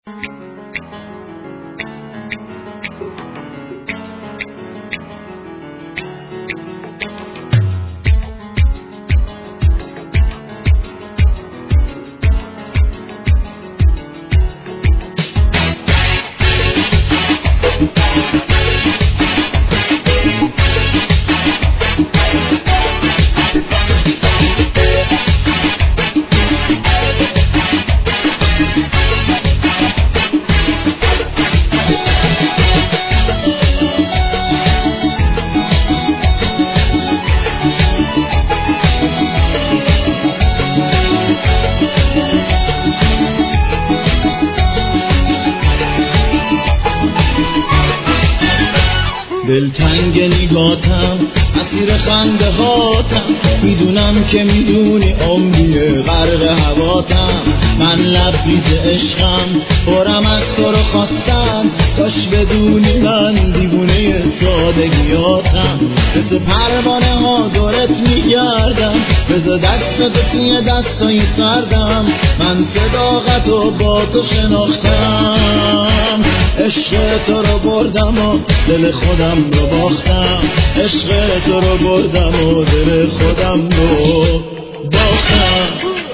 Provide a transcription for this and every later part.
دلتنگ نگاتم اسیر خنده هاتم، میدونم که میدونی عمری غرق هواتم. من لبریز عشقم پرم از تو رو خواستم، کاش بدونی من دیوونه سادگیاتم. مثل پروانه ها دورت میگردم، بذار دست توی دستای سردم. من صداقت رو با تو شناختم، عشق تو رو بردم و دل خودم رو باختم. عشق تو رو بردم و دل خودم رو باختم.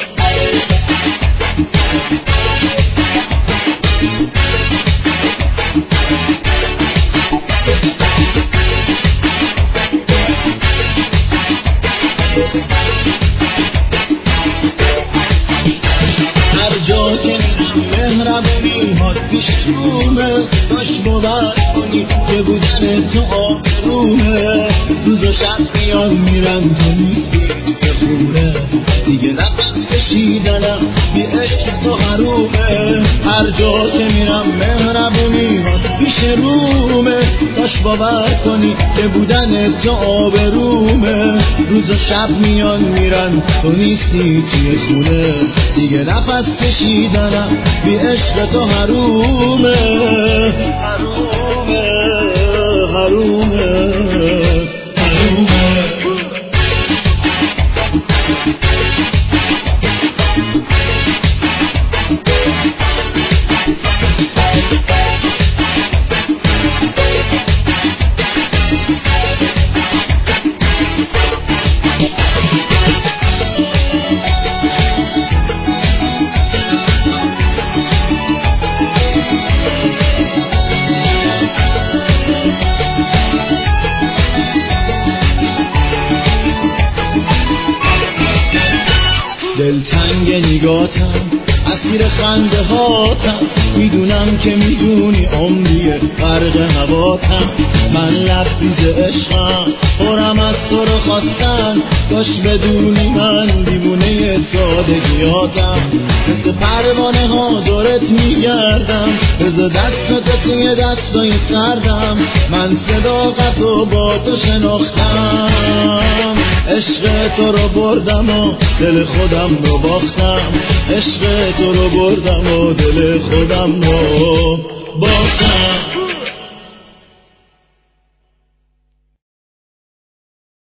هر جا که مهربونی هات پیش رومه، داش باور کنی که بودن تو آرومه. روز و شب میان میرن تو نیستی که خونه، دیگه نفس کشیدنم بی عشق تو حرومه. هر جا که میرم مهربونی هات پیش رومه، داش باور کنی که بودن تو آبرومه. روز و شب میان میرن تو نیستی توی خونه، دیگه نفس کشیدنم بی عشق تو حرومه. حرومه حرومه حرومه. دلتنگ نگاتم اسیر خنده هاتم، میدونم که میدونی عمری غرق هواتم. من لبریز عشقم پرم از تو رو خواستن، کاش بدونی من دیوونه سادگیاتم. مثل پروانه ها دورت میگردم، بذار دست توی دستای سردم. من صداقت رو با تو شناختم، عشق تو رو بردم و دل خودم رو باختم. عشق تو رو بردم و دل خودم رو باختم.